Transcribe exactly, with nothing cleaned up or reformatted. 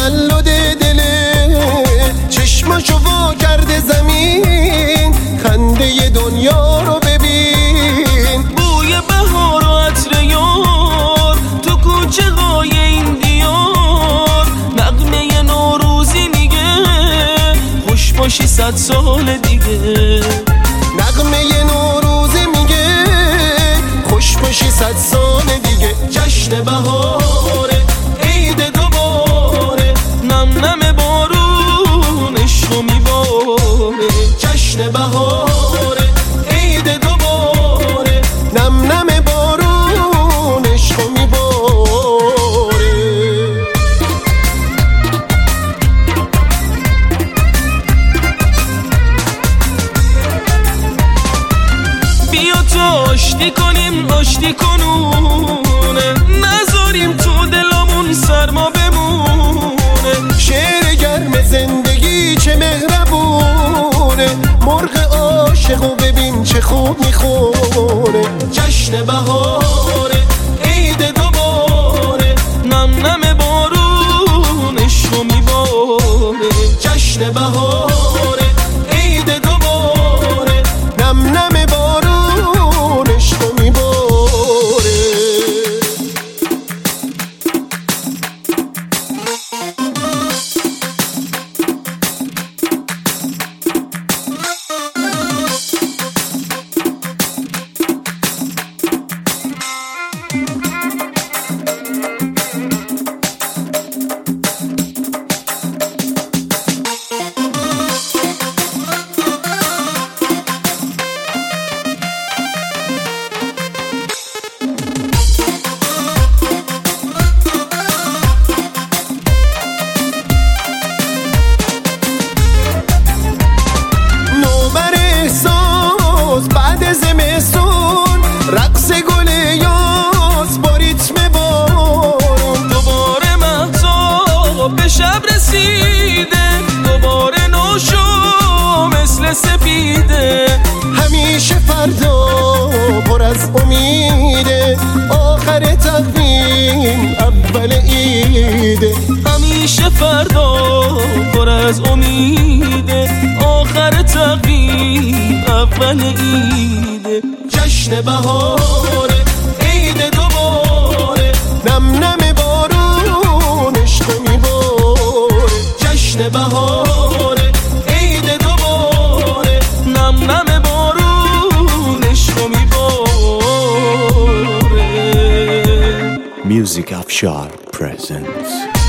تولد دله، چشماشو وا کرده زمین، خنده دنیا رو ببین. بوی بهار و عطر یار تو کوچه های این دیار، نغمه نوروزی میگه خوش باشی صد سال دیگه. نغمه نوروزی میگه خوش باشی صد سال دیگه. جشن بهاره عید دوباره، نم نم بارون عشقو میباره. جشن بهاره عید دوباره، نم نم بارون عشقو میباره. بیا تو آشتی کنیم آشتی کنونه، نذاریم تو دلمون سرما بمونه. شعر گرم زندگی چه مهربونه، مرغ عاشقو ببین چه خوب میخونه. جشن بهاره عید دوباره، نم نم بارون عشقو میباره. جشن بهاره عید دوباره، نم نم بارون عشقو میباره. زمستون رقص گل یاس با ریتم بارون، دوباره مهتاب به شب رسیده، دوباره نوشو مثل سپیده. همیشه فردا پر از امیده، آخر تقویم اول عیده. همیشه فردا پر از امیده، آخر تقویم اول عیده. جشن بهاره عید دوباره، نم نم بارون عشقو میباره. جشن بهاره عید دوباره، نم نم بارون عشقو میباره. Music Afshar presents